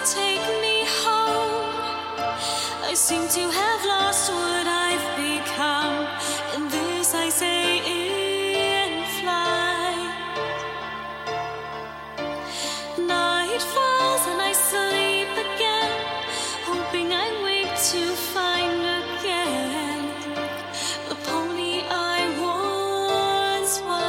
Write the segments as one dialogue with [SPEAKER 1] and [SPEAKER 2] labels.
[SPEAKER 1] take me home. I seem to have lost what I've become, and this I say in flight. Night falls and I sleep again, hoping I wake to find again the pony I once was.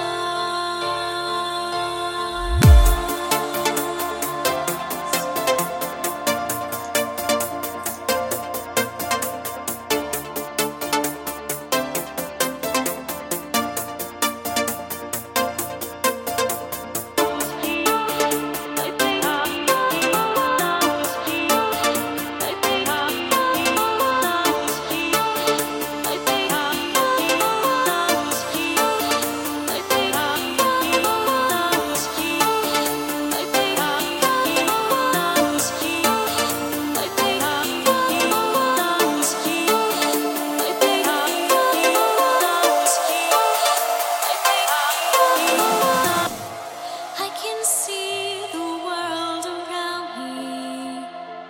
[SPEAKER 1] I can see the world around me,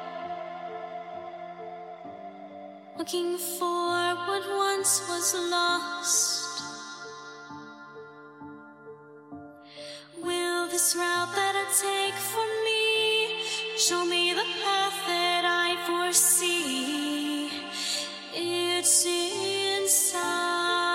[SPEAKER 1] looking for what once was lost. Will this route that I take for me show me the path that I foresee? It's inside.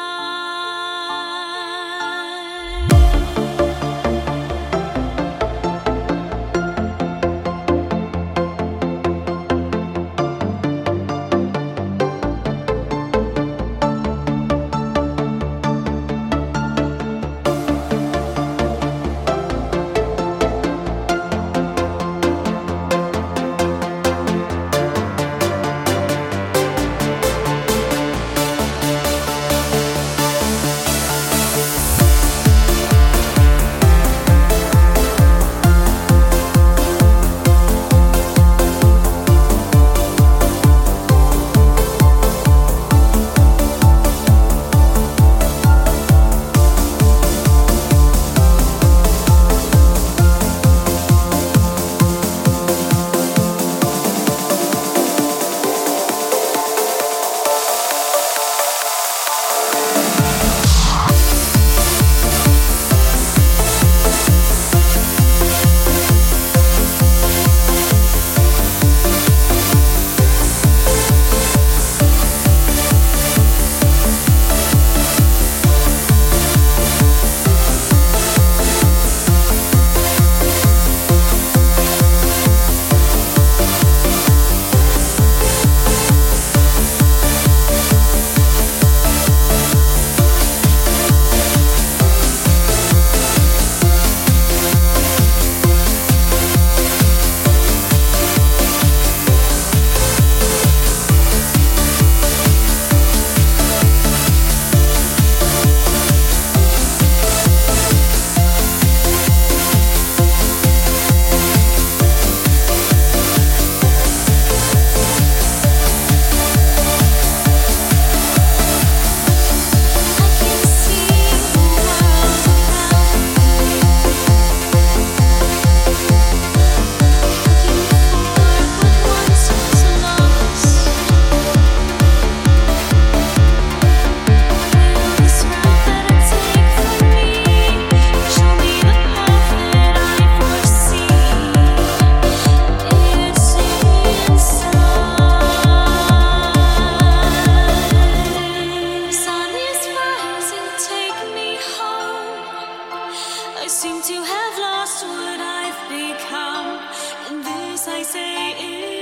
[SPEAKER 1] I seem to have lost what I've become, and this I say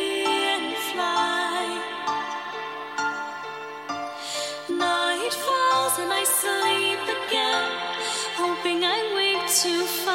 [SPEAKER 1] in flight. Night falls and I sleep again, hoping I wake to find